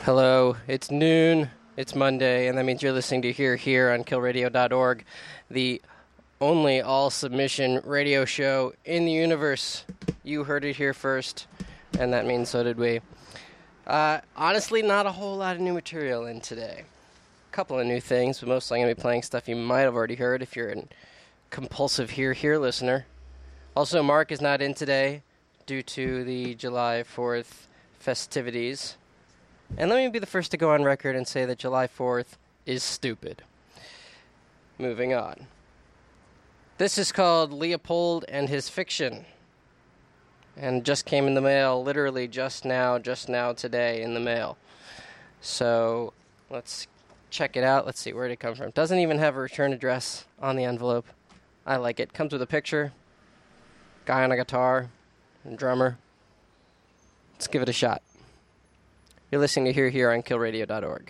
Hello, it's noon, it's Monday, and that means you're listening to here on killradio.org, the only all-submission radio show in the universe. You heard it here first, and that means so did we. Honestly, not a whole lot of new material in today. A couple of new things, but mostly I'm going to be playing stuff you might have already heard if you're a compulsive here listener. Also, Mark is not in today due to the July 4th festivities. And let me be the first to go on record and say that July 4th is stupid. Moving on. This is called Leopold and His Fiction. And just came in the mail, literally just now today in the mail. So let's check it out. Let's see, where did it come from? Doesn't even have a return address on the envelope. I like it. Comes with a picture. Guy on a guitar. And drummer. Let's give it a shot. You're listening to here on killradio.org.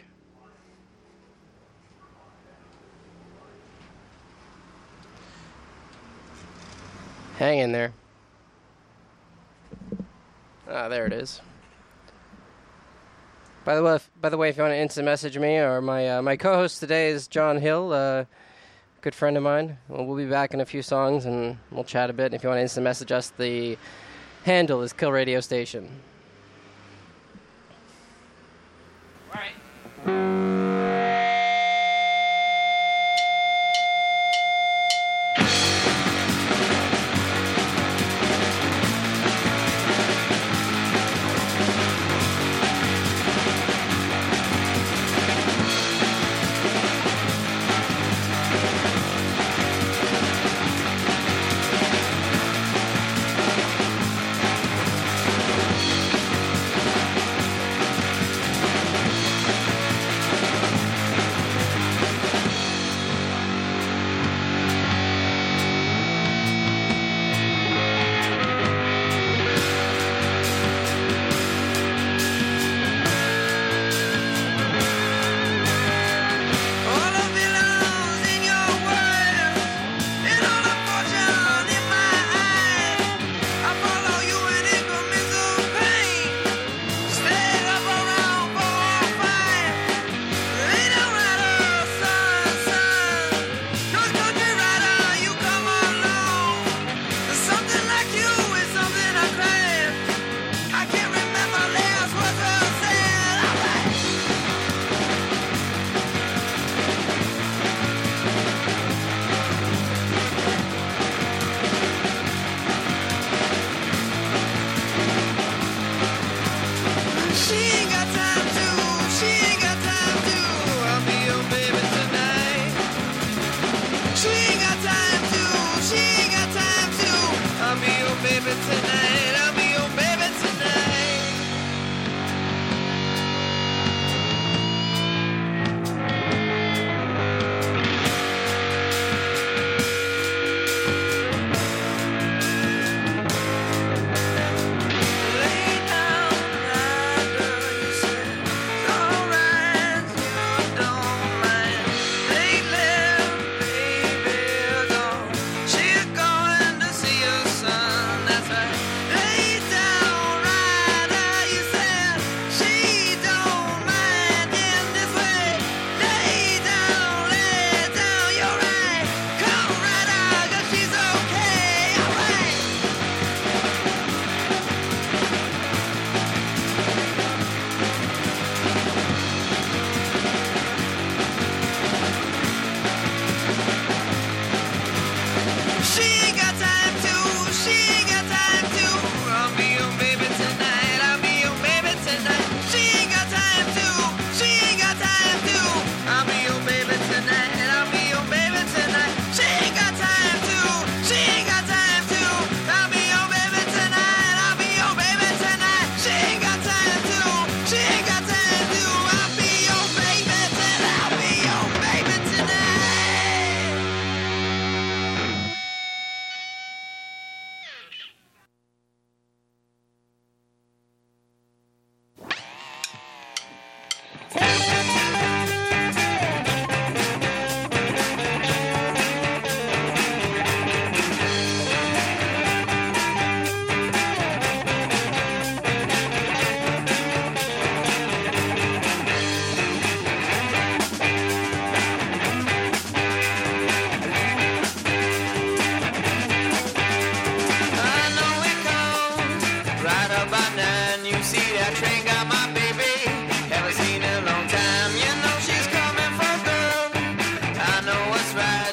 Hang in there. Ah, there it is. By the way, if you want to instant message me, or my co-host today is John Hill, a good friend of mine. We'll be back in a few songs, and we'll chat a bit. If you want to instant message us, the handle is Kill Radio Station.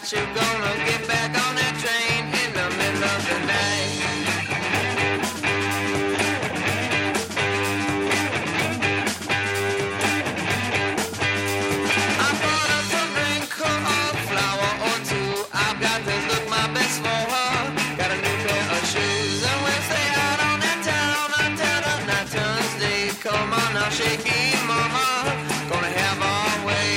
night you're gonna get back on that train in the middle of the night. I bought her some drink, a flower or two. I've got to look my best for her. Got a new pair of shoes and we'll stay out on that town until the night turns day. Come on now, shaky mama, gonna have our way.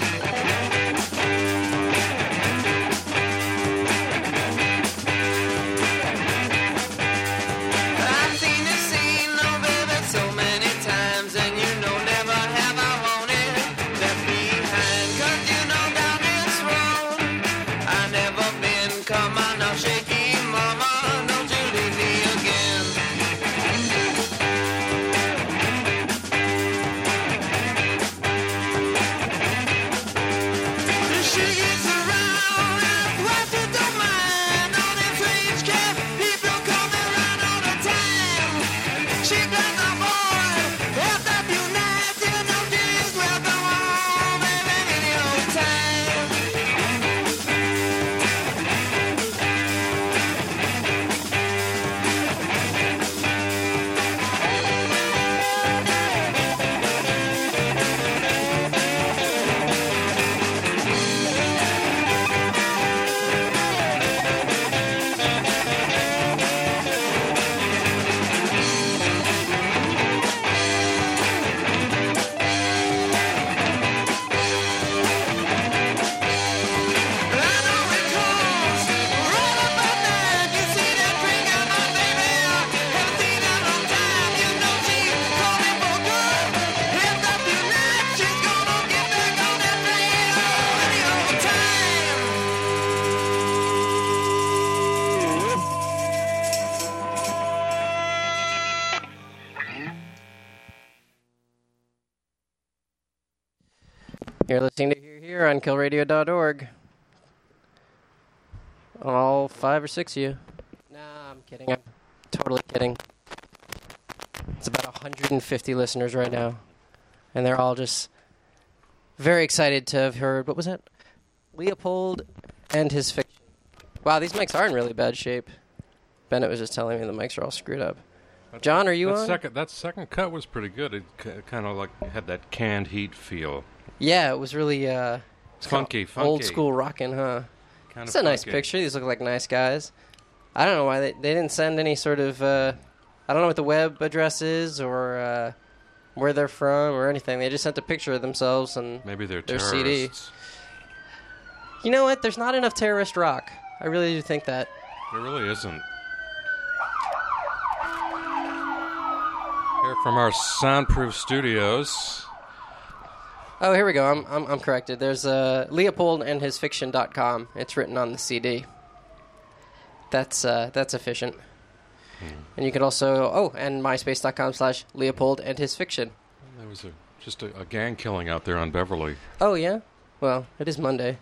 I've seen this scene, oh baby, so many times, and you know never have I wanted left behind. 'Cause you know down this road I never been. Come on now, shaky mama, don't you leave me again. She gets around and what you don't mind on them strange cat. People coming around all the time. She got the boy after a few nights. You know she's welcome home, baby, any old time. I know it comes right up at night. You see that ring on my baby? Haven't seen her long time. You know she's coming for good. After a few nights, she's gonna get back on that train any old time. You're listening to Here on killradio.org. All 5 or 6 of you. Nah, I'm kidding. I'm totally kidding. It's about 150 listeners right now. And they're all just very excited to have heard, what was that? Leopold and his fiction. Wow, these mics are in really bad shape. Bennett was just telling me the mics are all screwed up. John, are you on? That second cut was pretty good. It kind of like had that canned heat feel. Yeah, it was really Funky. old school rockin', huh? Kind It's a nice picture. These look like nice guys. I don't know why they didn't send any sort of, I don't know what the web address is or where they're from or anything. They just sent a picture of themselves and Maybe they're their terrorists. CD. You know what? There's not enough terrorist rock. I really do think that. There really isn't. Here from our soundproof studios. Oh, here we go. I'm corrected. There's leopoldandhisfiction.com. It's written on the CD. That's efficient. And you could also and myspace.com/leopoldandhisfiction. There was just a gang killing out there on Beverly. Oh yeah. Well, it is Monday.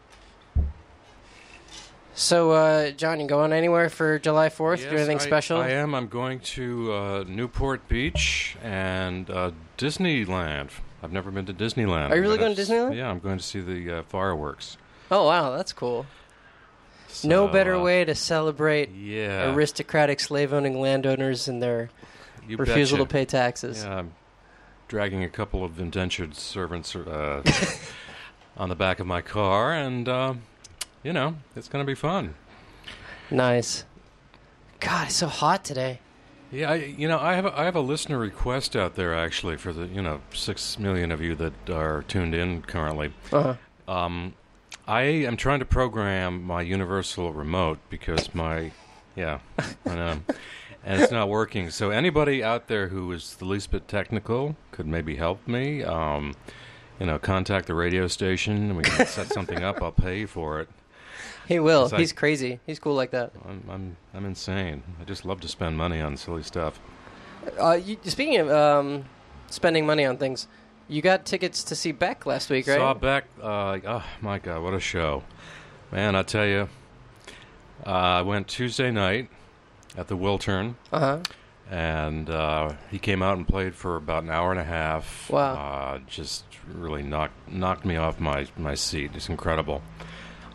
So, John, you going anywhere for July 4th? Yes, Do anything special? I am. I'm going to Newport Beach and Disneyland. I've never been to Disneyland. Are you really going to Disneyland? Yeah, I'm going to see the fireworks. Oh, wow, that's cool. So, No better way to celebrate yeah. aristocratic slave-owning landowners and their You refusal betcha. to pay taxes. Yeah, I'm dragging a couple of indentured servants on the back of my car, and it's going to be fun. Nice. God, it's so hot today. Yeah, I have a listener request out there actually for the 6 million of you that are tuned in currently. Uh-huh. I am trying to program my universal remote because I know, and it's not working. So anybody out there who is the least bit technical could maybe help me. Contact the radio station and we can set something up. I'll pay you for it. He will. It's like- He's crazy. He's cool like that. I'm insane. I just love to spend money on silly stuff. Speaking of spending money on things, you got tickets to see Beck last week, right? Saw Beck. Oh my God, what a show! Man, I tell you, I went Tuesday night at the Wiltern. Uh-huh. And he came out and played for about an hour and a half. Wow. Just really knocked me off my seat. It's incredible.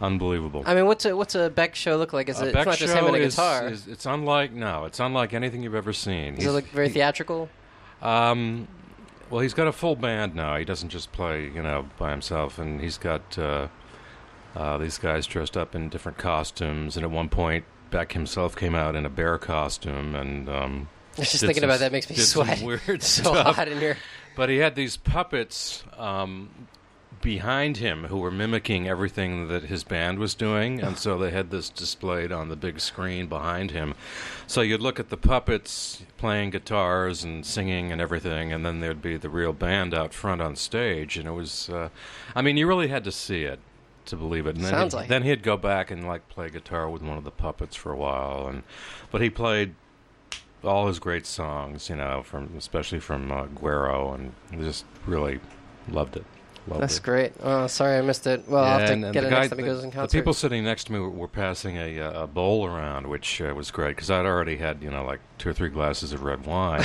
Unbelievable. I mean, what's a Beck show look like? Is it? It's Beck not just him show and a guitar. it's unlike anything you've ever seen. Does it look very theatrical? Well, he's got a full band now. He doesn't just play, by himself, and he's got these guys dressed up in different costumes. And at one point, Beck himself came out in a bear costume, and Just thinking about that makes me did some sweat. weird So stuff. hot in here. But he had these puppets behind him who were mimicking everything that his band was doing, and so they had this displayed on the big screen behind him. So you'd look at the puppets playing guitars and singing and everything, and then there'd be the real band out front on stage, and it was, you really had to see it to believe it. And then Sounds like then he'd go back and play guitar with one of the puppets for a while, but he played all his great songs, especially from Guero, and just really loved it. That's great. Oh, sorry I missed it. Well, I'll have to and get the it guy- next time he goes in the concert. people sitting next to me were passing a bowl around, which was great because I'd already had 2 or 3 glasses of red wine.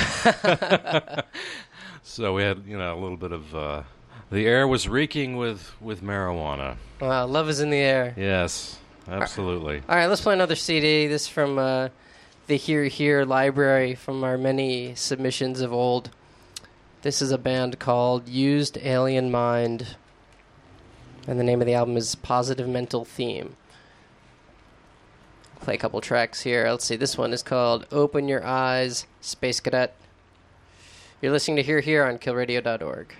So we had a little bit of the air was reeking with marijuana. Wow, love is in the air. Yes, absolutely. All right, let's play another CD. This is from the Here Here library from our many submissions of old. This is a band called Used Alien Mind, and the name of the album is Positive Mental Theme. Play a couple tracks here. Let's see. This one is called Open Your Eyes, Space Cadet. You're listening to Here Here on killradio.org.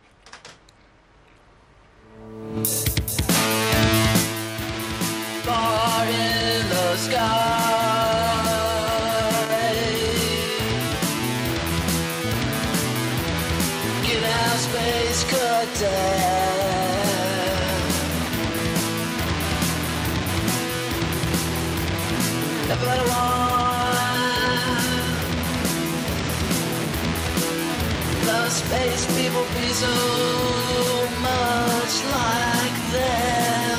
Far in the sky, get out, space cadet. Never let the space people be so much like them.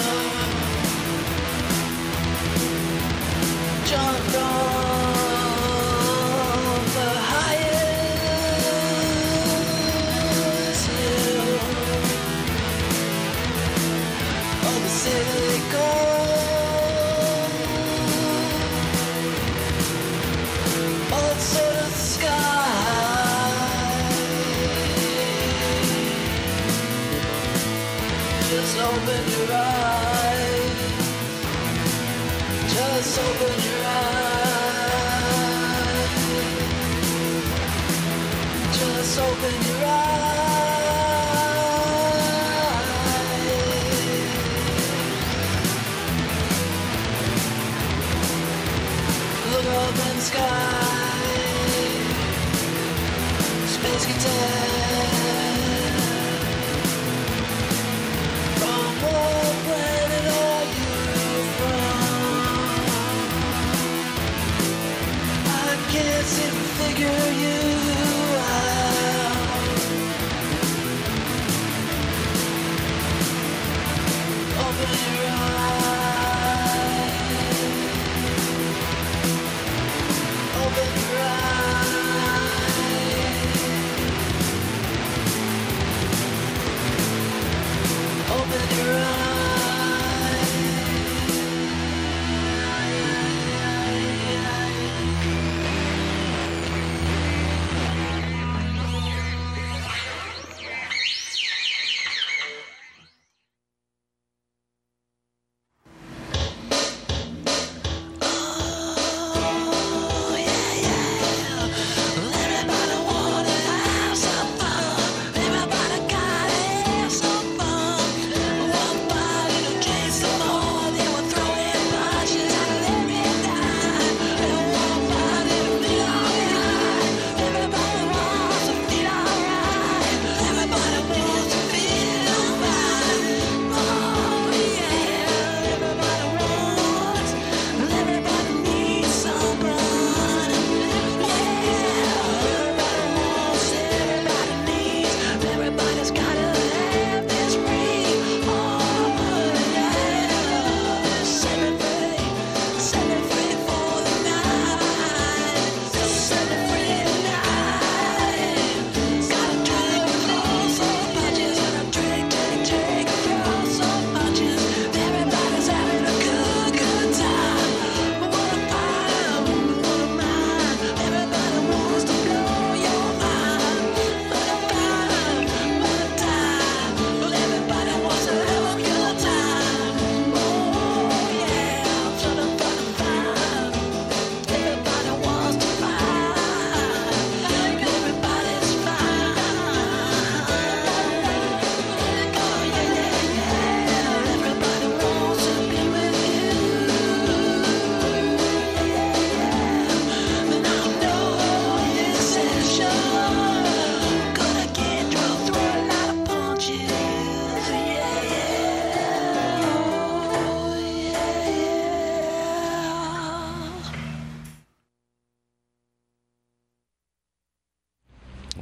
Jumped on the highest hill of the silicon, all sort of sky. Just open your eyes. Just open your eyes. Just open your eyes. Look up in the sky. Space cadet. From what planet are you from? I can't seem to figure you out. Open your eyes. Open your eyes. Open your eyes.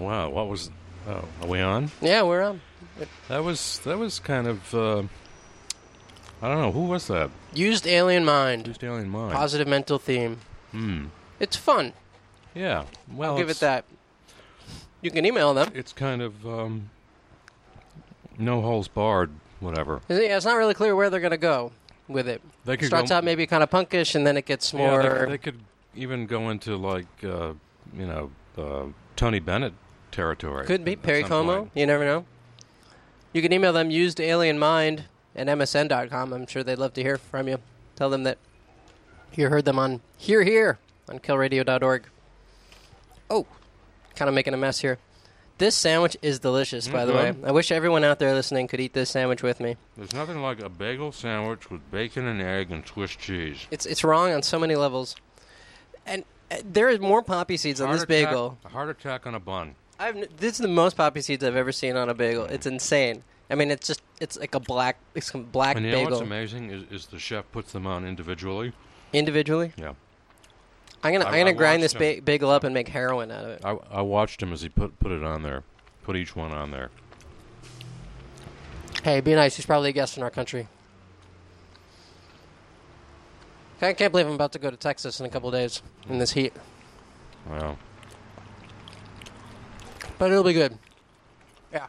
wow. What was? Oh, are we on? Yeah, we're on. That was kind of. I don't know who was that. Used Alien Mind. Used Alien Mind. Positive mental theme. Hmm. It's fun. Yeah. Well, I'll give it that. You can email them. It's kind of no holes barred. Whatever. Yeah, it's not really clear where they're going to go with it. They could Starts go, out maybe kind of punkish, and then it gets more. Yeah, they could even go into like Tony Bennett territory. Could be at Perry some Como. point. You never know. You can email them usedalienmind at msn.com. I'm sure they'd love to hear from you. Tell them that you heard them on Here on killradio.org. Oh, kind of making a mess here. This sandwich is delicious, by the way. I wish everyone out there listening could eat this sandwich with me. There's nothing like a bagel sandwich with bacon and egg and Swiss cheese. It's wrong on so many levels. And there is more poppy seeds on this bagel. A heart attack on a bun. This is the most poppy seeds I've ever seen on a bagel. It's insane. I mean, it's like a black And you know bagel. what's amazing is the chef puts them on individually. Individually? Yeah. I'm I gonna grind this watched him. bagel up and make heroin out of it. I watched him as he put it on there. Put each one on there. Hey, be nice. He's probably a guest in our country. I can't believe I'm about to go to Texas in a couple days in this heat. Wow. But it'll be good. Yeah.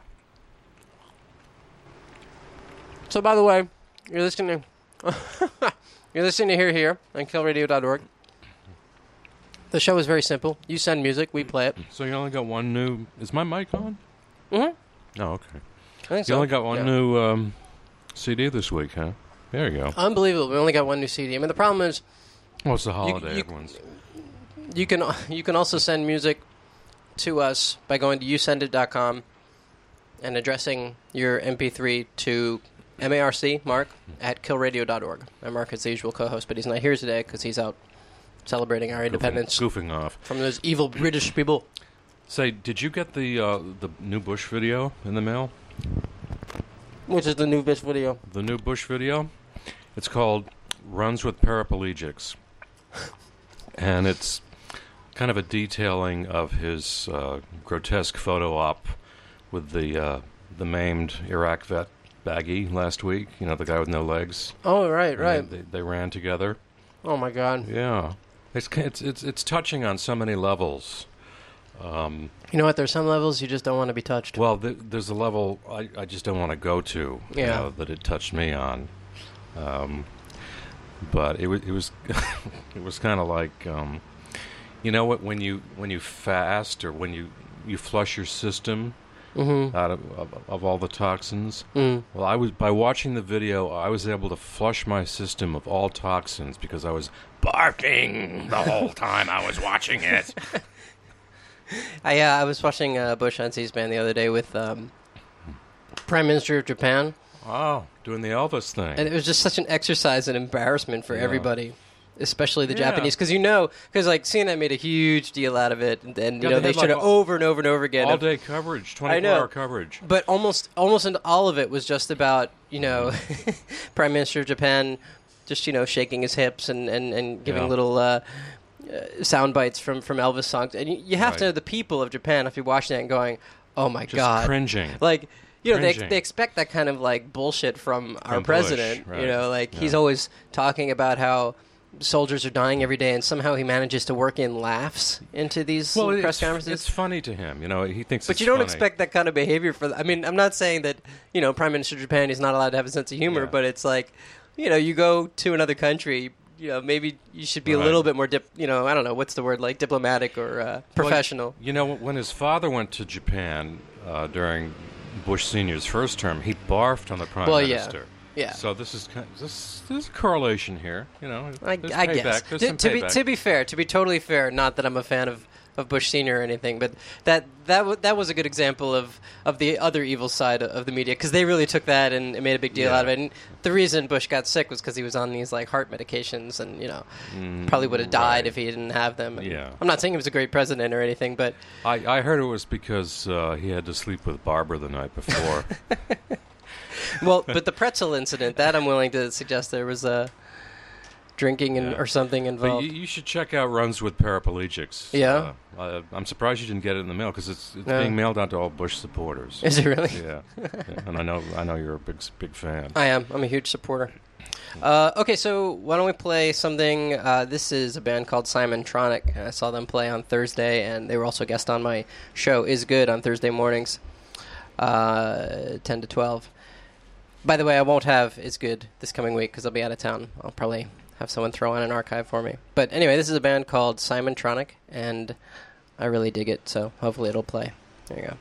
So, by the way, you're listening to Here on killradio.org. The show is very simple. You send music, we play it. So you only got one new... Is my mic on? Mm-hmm. Oh, okay. I think You so. only got one Yeah. new CD this week, huh? There you go. Unbelievable. We only got one new CD. I mean, the problem is Well, it's the holiday. you- Everyone's... you can also send music to us by going to yousendit.com and addressing your MP3 to Mark at killradio.org. And Mark is the usual co-host, but he's not here today because he's out celebrating our independence Goofing off. from those evil British people. Say, did you get the new Bush video in the mail? Which is the new bitch video. The new Bush video? It's called Runs with Paraplegics. And it's kind of a detailing of his grotesque photo op with the maimed Iraq vet Baggy last week. You know, the guy with no legs. Oh, right. And They ran together. Oh, my God. Yeah. It's touching on so many levels. You know what? There's some levels you just don't want to be touched. Well, there's a level I just don't want to go to. Yeah. You know, that it touched me on. But it was it was kind of like you know what, when you fast or when you flush your system out of all the toxins. Well, by watching the video, I was able to flush my system of all toxins because I was barfing the whole time I was watching it. I was watching Bush on C-SPAN the other day with Prime Minister of Japan, Oh, doing the Elvis thing. and it was just such an exercise and embarrassment for Yeah. everybody, especially the Yeah. Japanese, because like CNN made a huge deal out of it, and Yeah, they they had, showed like, it over and over and over again. All day coverage, I know. 24-hour coverage. But almost all of it was just about, Prime Minister of Japan just, shaking his hips and giving Yeah. little sound bites from Elvis songs. And you have Right. to know the people of Japan, if you're watching that and going, oh my Just God. cringing. Like, they Cringing. expect that kind of like bullshit from our From president. Bush, right. He's Yeah. always talking about how soldiers are dying every day, and somehow he manages to work in laughs into these press conferences. It's funny to him, he thinks. But it's you don't funny. expect that kind of behavior I mean, I'm not saying that, Prime Minister of Japan is not allowed to have a sense of humor, Yeah. but it's like, you go to another country, maybe you should be a Right. little bit more, I don't know, what's the word, like diplomatic or professional. When his father went to Japan during Bush Sr.'s first term, he barfed on the prime minister. Yeah. So there's a correlation here. I There's guess. payback. There's some To payback. be fair, to be totally fair, not that I'm a fan of Bush Senior or anything, but that was a good example of the other evil side of the media, because they really took that and made a big deal Yeah. out of it. And the reason Bush got sick was because he was on these like heart medications, and probably would have died right. if he didn't have them. And Yeah. I'm not saying he was a great president or anything, but I heard it was because he had to sleep with Barbara the night before. but the pretzel incident, that I'm willing to suggest there was drinking Yeah. or something But involved. you should check out Runs with Paraplegics. Yeah? I'm surprised you didn't get it in the mail because it's No. being mailed out to all Bush supporters. Is it really? Yeah. Yeah. And I know you're a big fan. I am. I'm a huge supporter. Okay, so why don't we play something? This is a band called Simon Tronic. I saw them play on Thursday, and they were also a guest on my show, Is Good, on Thursday mornings, 10 to 12. By the way, I won't have Is Good this coming week because I'll be out of town. I'll probably have someone throw on an archive for me. But anyway, this is a band called Simon Tronic, and I really dig it, so hopefully it'll play. There you go.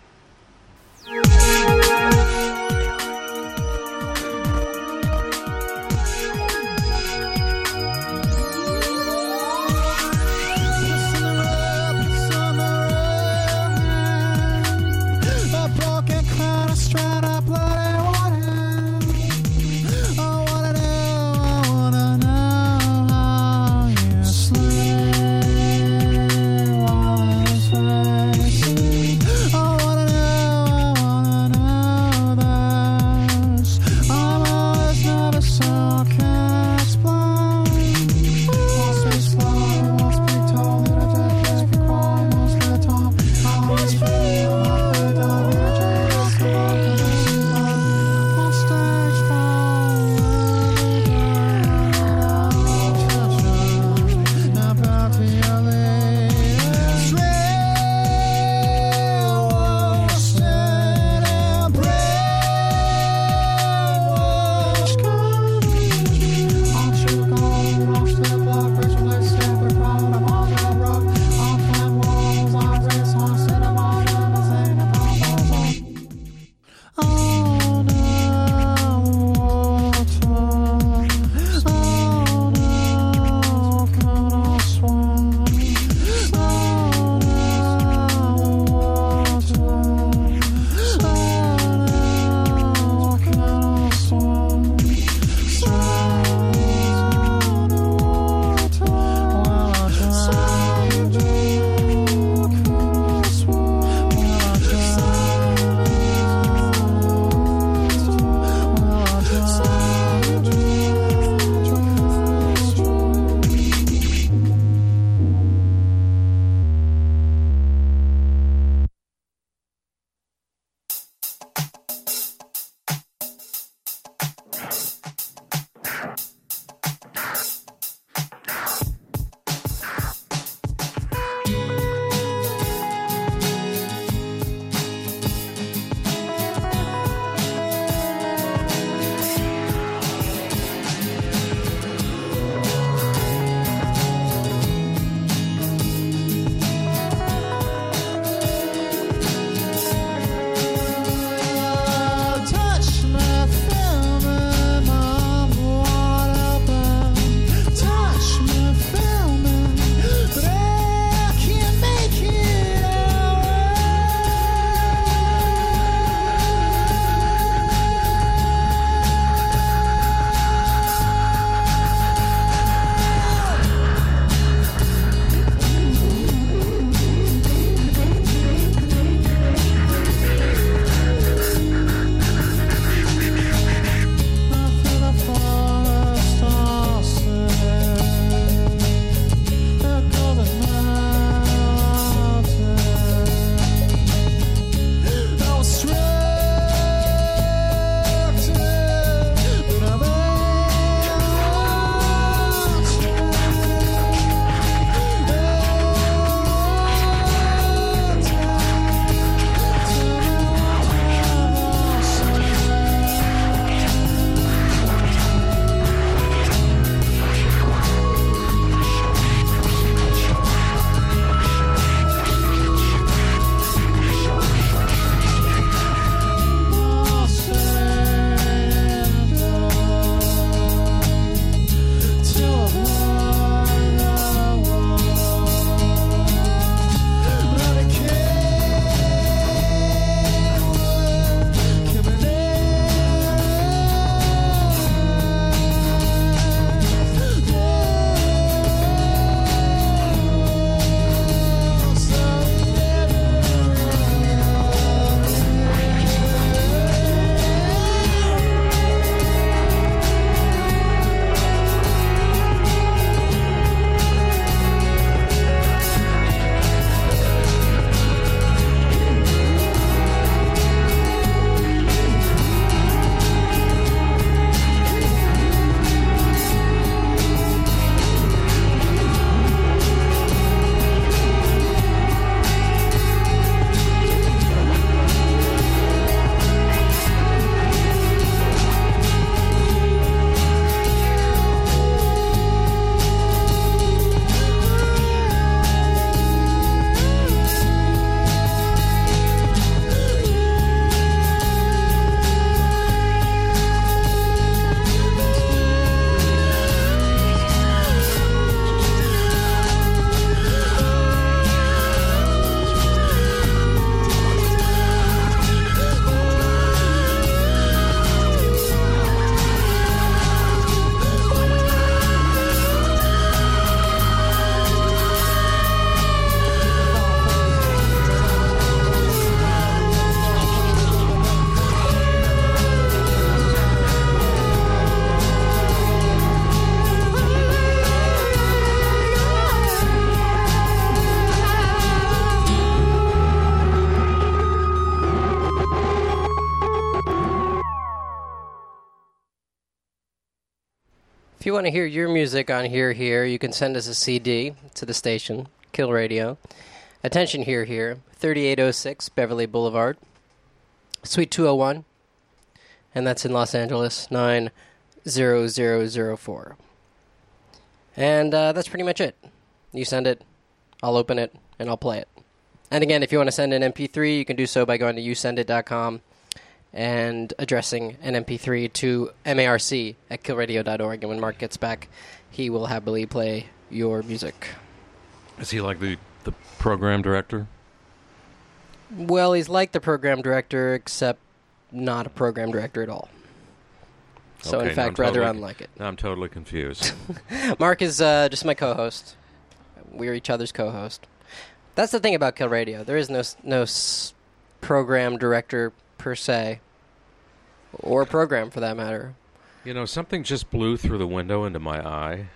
A broken crown, a strand of bloody water. I wanna know how you sleep while it's racing. I wanna know If you want to hear your music on Here, you can send us a CD to the station, Kill Radio. Attention, Here, 3806 Beverly Boulevard, Suite 201, and that's in Los Angeles, 90004. And that's pretty much it. You send it, I'll open it, and I'll play it. And again, if you want to send an MP3, you can do so by going to yousendit.com and addressing an MP3 to marc@killradio.org. And when Mark gets back, he will happily play your music. Is he like the program director? Well, he's like the program director, except not a program director at all. So, Okay, in fact, now I'm rather totally- unlike it. Now I'm totally confused. Mark is just my co-host. We're each other's co-host. That's the thing about Kill Radio. There is no program director per se, or program for that matter. You know, something just blew through the window into my eye.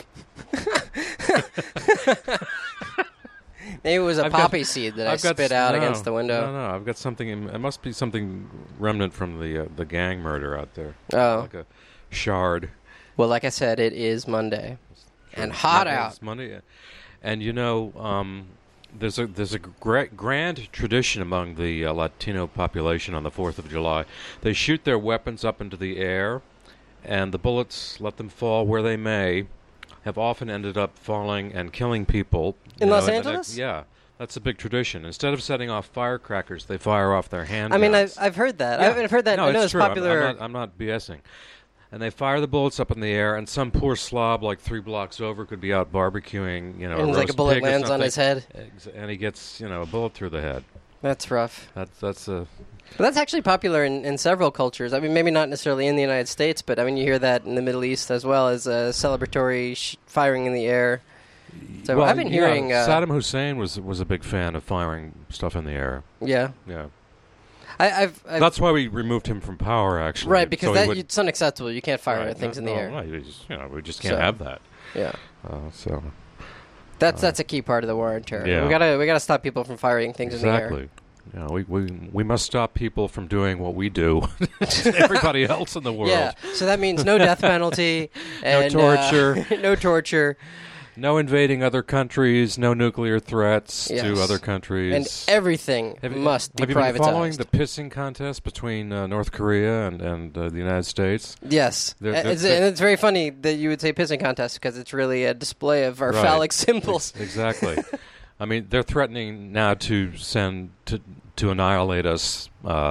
Maybe it was a I've got- poppy seed that I spit out against the window. No, I've got something. It must be something remnant from the gang murder out there. Oh. Like a shard. Well, like I said, it is Monday. And hot out. It's Monday. And you know, there's a grand tradition among the Latino population on the 4th of July. They shoot their weapons up into the air, and the bullets, let them fall where they may, have often ended up falling and killing people. In You Los know, Angeles? yeah. That's a big tradition. Instead of setting off firecrackers, they fire off their handguns. I mean, I've heard that. Yeah. I've heard that. No, I know it's it's true. popular. I'm not BSing. And they fire the bullets up in the air, and some poor slob like 3 blocks over could be out barbecuing, you know, And a like a roast bullet pig or lands on his something. head. And he gets, you know, a bullet through the head. That's rough. That's a But that's actually popular in several cultures. I mean, maybe not necessarily in the United States, but I mean, you hear that in the Middle East as well as celebratory firing in the air. So well, I've been hearing. Saddam Hussein was a big fan of firing stuff in the air. Yeah, Yeah, I've that's why we removed him from power. Actually, right because So he that would- it's unacceptable. You can't fire right, things in the no, air. no, we just can't So- have that. Yeah, So that's a key part of the war on terror. Yeah. We gotta stop people from firing things in the air. exactly. Yeah, we must stop people from doing what we do to everybody else in the world. Yeah, so that means no death penalty, and, torture. no torture, No invading other countries, no nuclear threats Yes. to other countries. and everything must be have you privatized. been following the pissing contest between North Korea and the United States? Yes, and it's very funny that you would say pissing contest because it's really a display of our Right. phallic symbols. Exactly. I mean, they're threatening now to send to annihilate us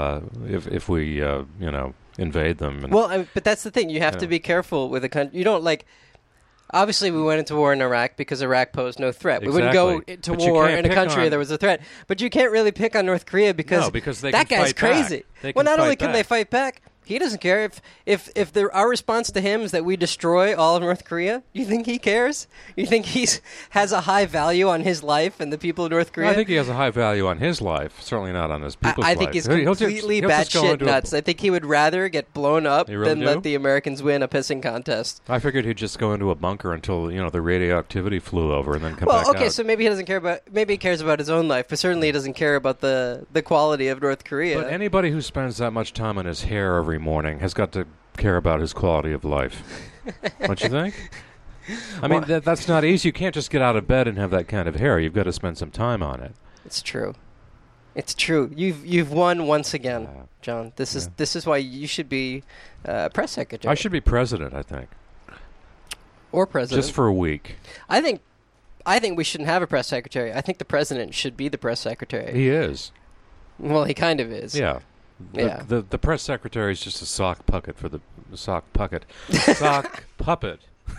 if we invade them. And Well, but that's the thing. You have to Yeah. be careful with a country. You don't like. Obviously, we went into war in Iraq because Iraq posed no threat. We wouldn't go Exactly. to But you war can't in a pick country where on- there was a threat. But you can't really pick on North Korea because, No, because they that can guy's fight back. crazy. They Well, can not only fight can they back. fight back, he doesn't care if our response to him is that we destroy all of North Korea. You think he cares? You think has a high value on his life and the people of North Korea? I think he has a high value on his life, certainly not on his people's I life. think he's He'll just- completely he'll just go batshit into a- nuts. I think he would rather get blown up You really than do? let the Americans win a pissing contest. I figured he'd just go into a bunker until the radioactivity flew over and then come Well, back okay, out. so maybe he doesn't care about. Maybe he cares about his own life, but certainly he doesn't care about the quality of North Korea. But anybody who spends that much time on his hair every morning has got to care about his quality of life. Don't you think? I mean, that's not easy. You can't just get out of bed and have that kind of hair. You've got to spend some time on it. It's true. It's true. You've won once again, Yeah. John. This is why you should be press secretary. I should be president, I think. or president. Just for a week. I think we shouldn't have a press secretary. I think the president should be the press secretary. He is. Well, he kind of is. Yeah. Yeah. The press secretary is just a sock puppet for the sock puppet. Sock puppet.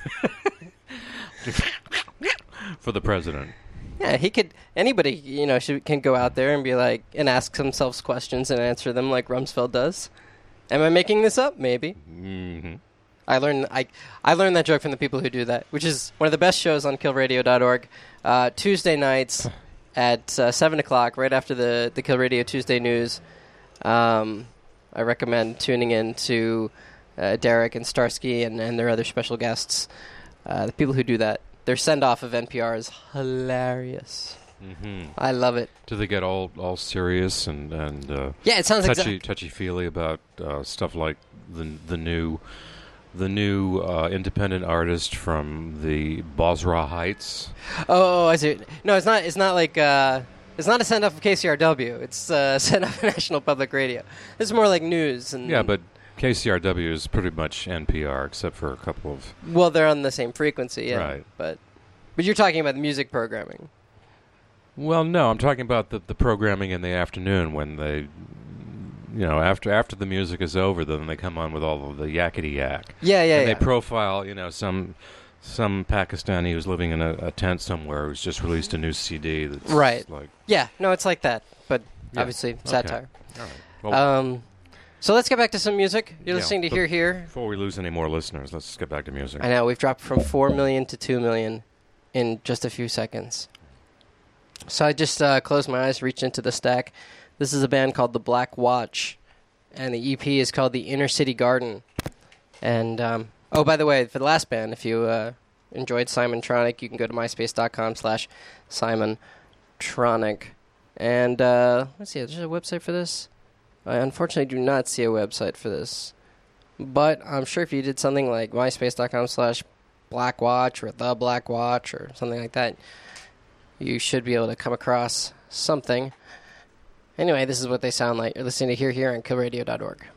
For the president. Yeah, he could. Anybody, can go out there and be like, and ask themselves questions and answer them like Rumsfeld does. Am I making this up? Maybe. Hmm. I learned that joke from the people who do that, which is one of the best shows on killradio.org. Tuesday nights at 7 o'clock, right after the Kill Radio Tuesday news. I recommend tuning in to Derek and Starsky and their other special guests. The people who do that, their send-off of NPR is hilarious. Mm-hmm. I love it. Do they get all serious and Yeah, it sounds touchy feely about stuff like the new the new independent artist from the Basra Heights. Oh, I see. No, it's not. It's not like. It's not a send off of KCRW. It's a send off of National Public Radio. It's more like news. And Yeah, but KCRW is pretty much NPR, except for a couple of... well, they're on the same frequency. Yeah, Right. But you're talking about the music programming. Well, no, I'm talking about the programming in the afternoon when they... You know, after the music is over, then they come on with all of the yakety yak. Yeah, And they profile, some Pakistani who's living in a tent somewhere who's just released a new CD that's Right. like... Yeah, no, it's like that, but Yeah. obviously satire. All right. Well, So let's get back to some music. You're Yeah, listening to but Hear Here. before we lose any more listeners, let's get back to music. I know, we've dropped from 4 million to 2 million in just a few seconds. So I just closed my eyes, reached into the stack. This is a band called The Black Watch, and the EP is called The Inner City Garden. And, oh, by the way, for the last band, if you enjoyed Simontronic, you can go to myspace.com/Simontronic. And let's see, is there a website for this? I unfortunately do not see a website for this. But I'm sure if you did something like myspace.com/Blackwatch or The Black Watch or something like that, you should be able to come across something. Anyway, this is what they sound like. You're listening to Hear Here on killradio.org.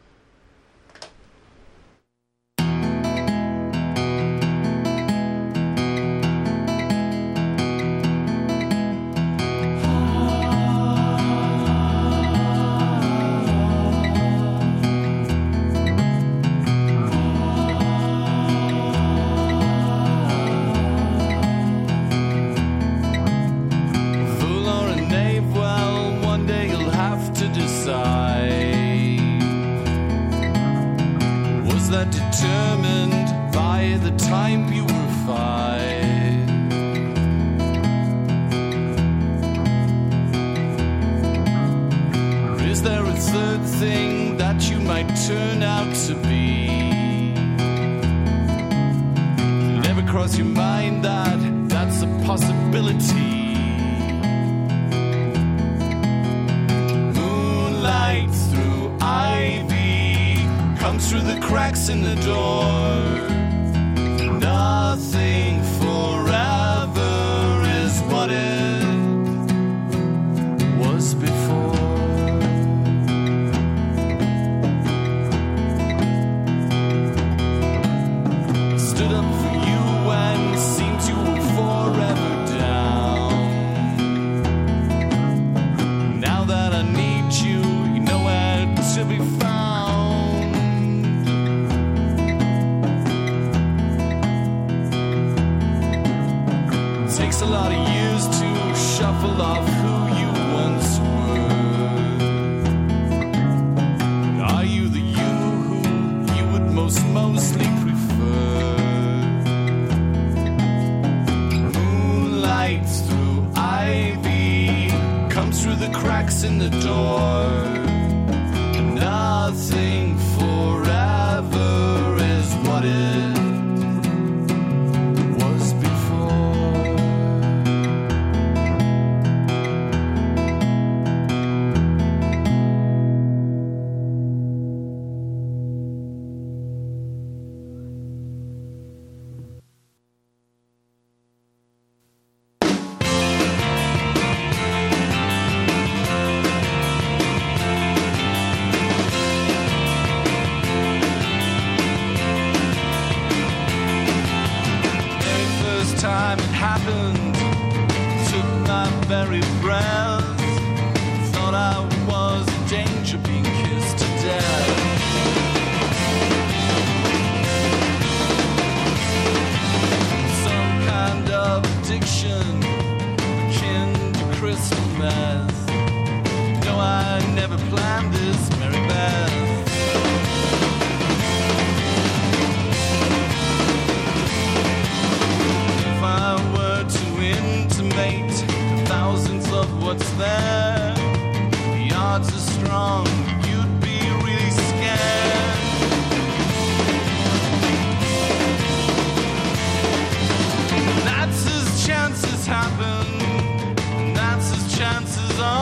Fool or a knave, well, one day you'll have to decide. Was that determined by the type you were five? Or is there a third thing that you might turn out to be? Did it ever cross your mind that that's a possibility? Moonlight through ivy comes through the cracks in the door. Nothing forever is what it was before. Stood up for you when it seemed you were forever down. Now that I need you, you know where to be found. Takes a lot of years to shuffle off who you once were. Are you the you who you would mostly prefer? Moonlight through ivy comes through the cracks in the door. Nothing forever is what it was before. Very first time it happened, took my very breath. Thought I was in danger, being kissed to death. Some kind of addiction, akin to crystal meth. No, I never planned this, Mary Beth. If I were to intimate the thousands of what's there, the odds are strong you'd be really scared. And that's as chances happen, and that's as chances are.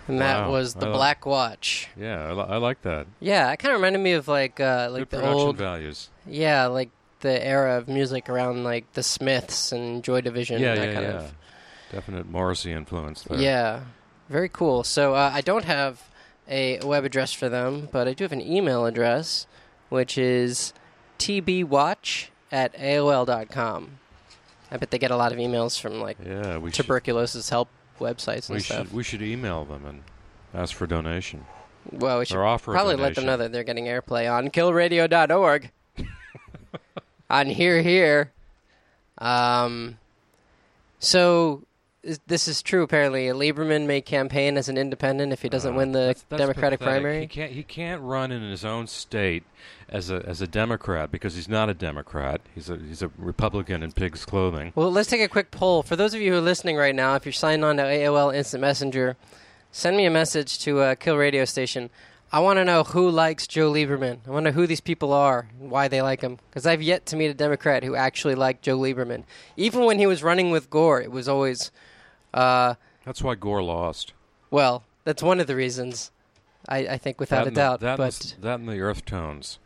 And that Wow. was The I li- Black Watch. Yeah, I like that. Yeah, it kind of reminded me of like Good the production old, values. yeah, like the era of music around like the Smiths and Joy Division. Yeah, that yeah, kind yeah. of. Definite Morrissey influence there. Yeah, very cool. So I don't have a web address for them, but I do have an email address, which is tbwatch@aol.com. I bet they get a lot of emails from like Yeah, we tuberculosis help websites and stuff. we should email them and ask for donation. Well, we should Or offer a probably let them donation. know that they're getting airplay on killradio.org. On Here. So this is true. Apparently, Lieberman may campaign as an independent if he doesn't win the That's Democratic pathetic. primary. He can't run in his own state as a Democrat because he's not a Democrat. He's a Republican in pig's clothing. Well, let's take a quick poll. For those of you who are listening right now, if you're signed on to AOL Instant Messenger, send me a message to Kill Radio Station. I want to know who likes Joe Lieberman. I want to know who these people are and why they like him. Because I've yet to meet a Democrat who actually liked Joe Lieberman. Even when he was running with Gore, it was always, That's why Gore lost. well, that's one of the reasons, I think, without a doubt. That But and the earth tones.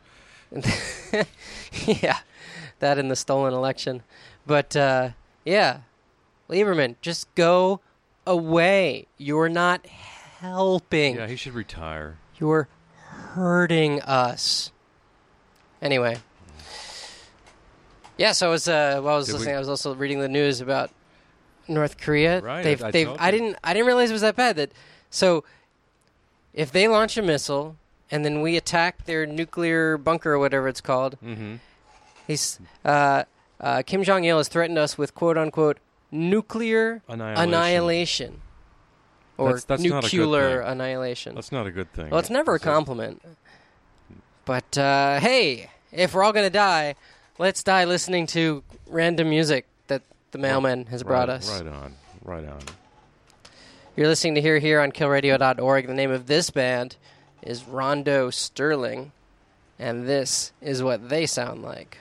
yeah, that and the stolen election. But, yeah, Lieberman, just go away. You're not helping. Yeah, he should retire. You're hurting us. Anyway. Yeah, so I was while I was Did we- listening, I was also reading the news about North Korea. Right, They've I they've told I you. didn't realize it was that bad. That so if they launch a missile and then we attack their nuclear bunker or whatever it's called, Mm-hmm. he's Kim Jong Il has threatened us with quote unquote nuclear annihilation. Or That's not a good nuclear thing. annihilation. That's not a good thing. Well, it's never a Is it? compliment. But, hey, if we're all going to die, let's die listening to random music that the mailman has brought us. Right on. You're listening to Here on killradio.org. The name of this band is Rondo Sterling, and this is what they sound like.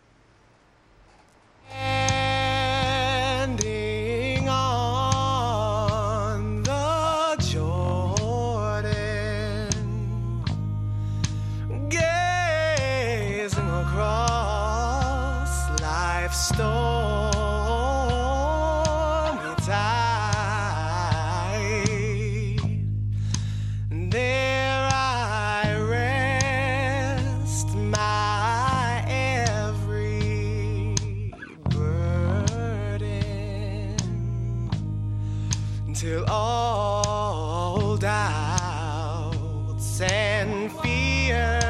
Standing on the Jordan, gazing across life's stormy tide, there I rest my every burden till all doubts and fears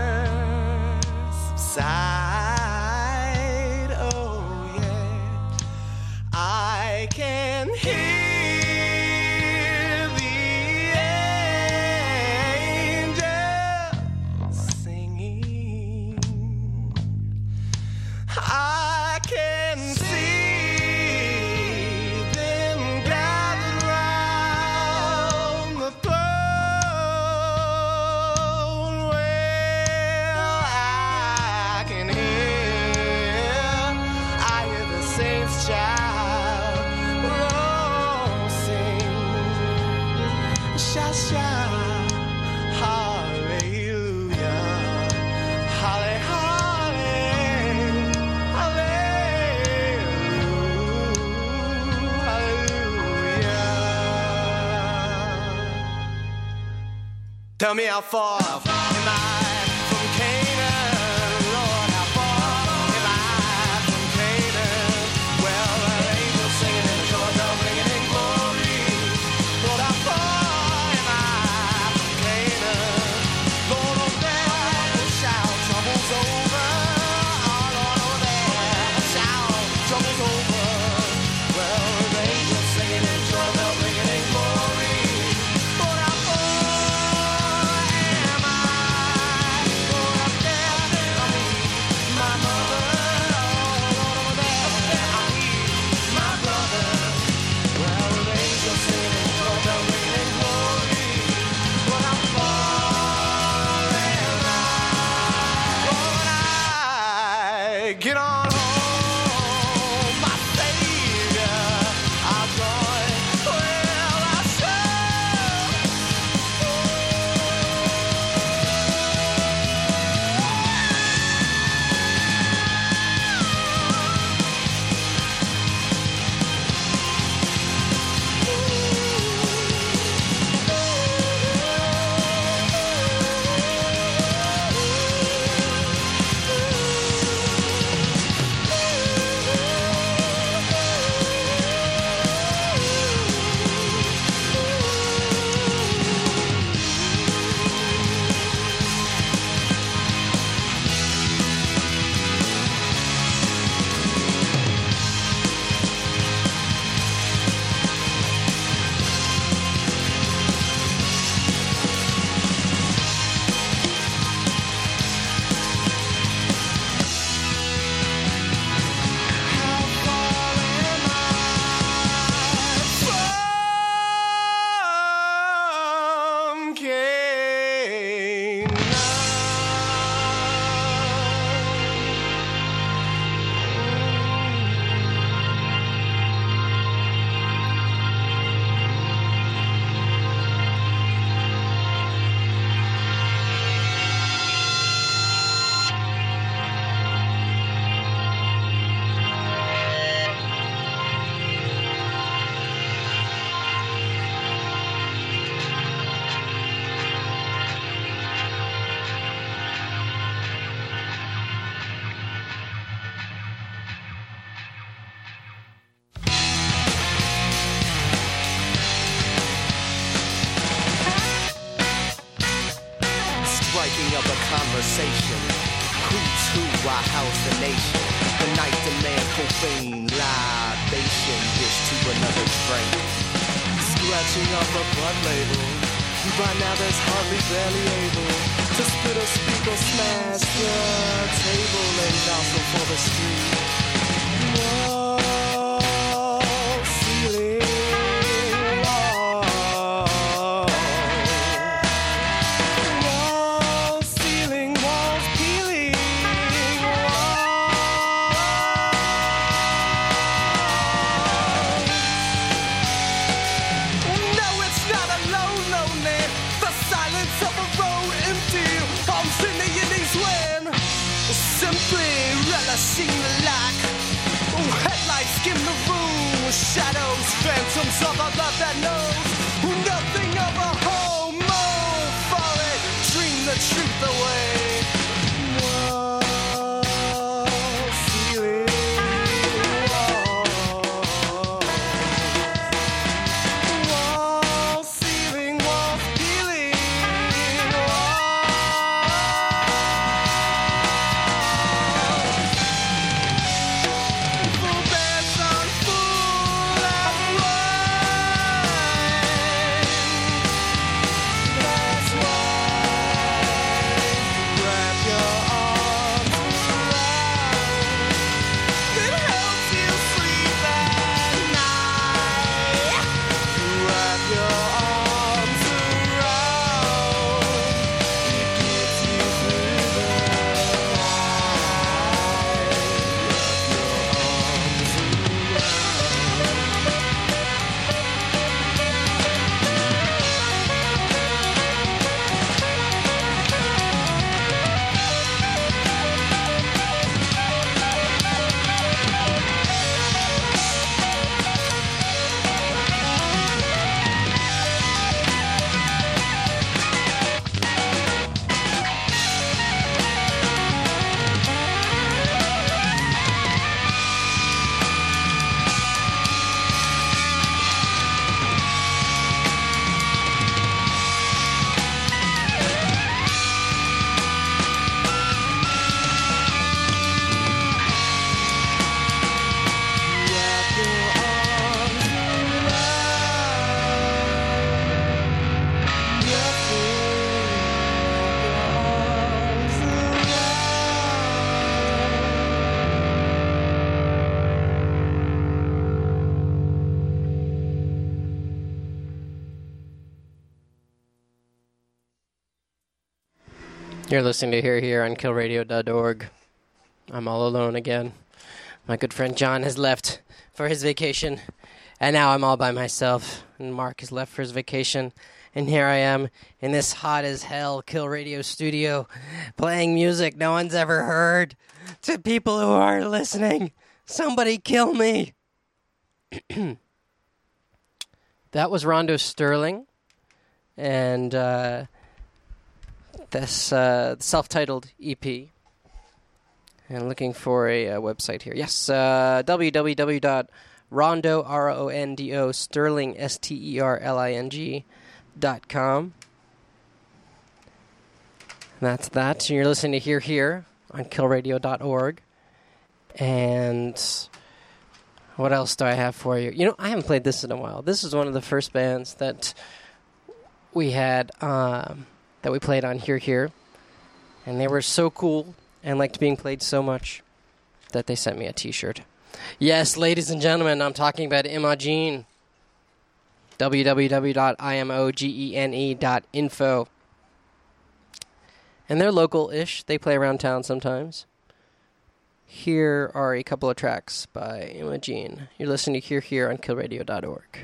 subside. Oh yeah, I can hear the angels singing. I can see them gathered round the throne. Well, I can hear the saints child sing, sha-sha, hallelujah, holly, hallelujah. Tell me how far am I from Canaan, Lord? How far am I from Canaan? Well, angels singing and the joy bells ringing in glory. Lord, how far am I from Canaan? Lord, oh there, shout, trouble's over. Oh Lord, oh there, shout, trouble's over. Well, angels singing and the joy bells ringing in glory. Lord, how far am I conversation. Who to our house the nation. The night demand profane libation. Dish to another drink. Scratching up a butt label. By now there's hardly barely able to spit or speak or smash the table and also for the street. Wall ceiling. Wall ceiling, walls peeling. No, it's not alone, lonely. The silence of a road empty. Arms in the innings when simply relishing the lack. Headlights skim the room. Shadows, phantoms of a love that knows nothing of a home. Oh, folly, dream the truth away. Wall ceiling. Wall ceiling, walls peeling. Full beds on full of wine. That's why wrap your arms around. It helps you sleep at night. Wrap your arms around. It gets you through the night. Wrap your arms around. Your arms You're listening to Here on killradio.org. I'm all alone again. My good friend John has left for his vacation, and now I'm all by myself. And Mark has left for his vacation, and here I am in this hot as hell Kill Radio studio, playing music no one's ever heard to people who aren't listening. Somebody kill me. That was Rondo Sterling, and this self-titled EP. And looking for a website here. Yes, www.rondo, R-O-N-D-O, Sterling, S-T-E-R-L-I-N-G.com. That's that. And you're listening to Here on killradio.org. And what else do I have for you? You know, I haven't played this in a while. This is one of the first bands that we had, that we played on Here. And they were so cool and liked being played so much that they sent me a t-shirt. Yes, ladies and gentlemen, I'm talking about Imogene. www.imogene.info. And they're local-ish. They play around town sometimes. Here are a couple of tracks by Imogene. You're listening to Here on killradio.org.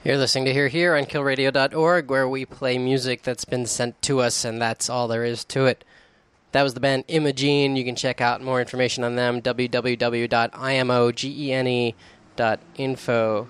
You're listening to Here on killradio.org, where we play music that's been sent to us, and that's all there is to it. That was the band Imogene. You can check out more information on them, www.imogene.info.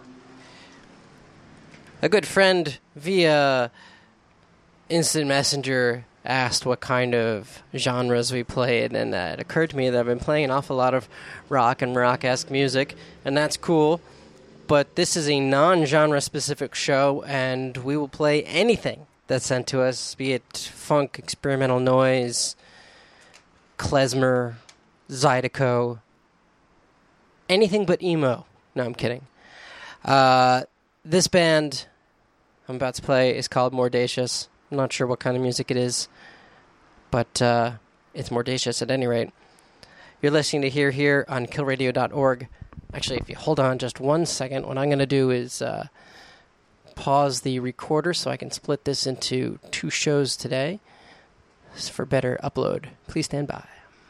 A good friend via Instant Messenger asked what kind of genres we played, and it occurred to me that I've been playing an awful lot of rock and rock-esque music, and that's cool. But this is a non-genre specific show, and we will play anything that's sent to us, be it funk, experimental noise, klezmer, zydeco, anything but emo. No, I'm kidding. This band I'm about to play is called Mordacious. I'm not sure what kind of music it is, but it's Mordacious at any rate. You're listening to Here on killradio.org. Actually, if you hold on just 1 second, what I'm going to do is pause the recorder so I can split this into 2 shows today for better upload. Please stand by.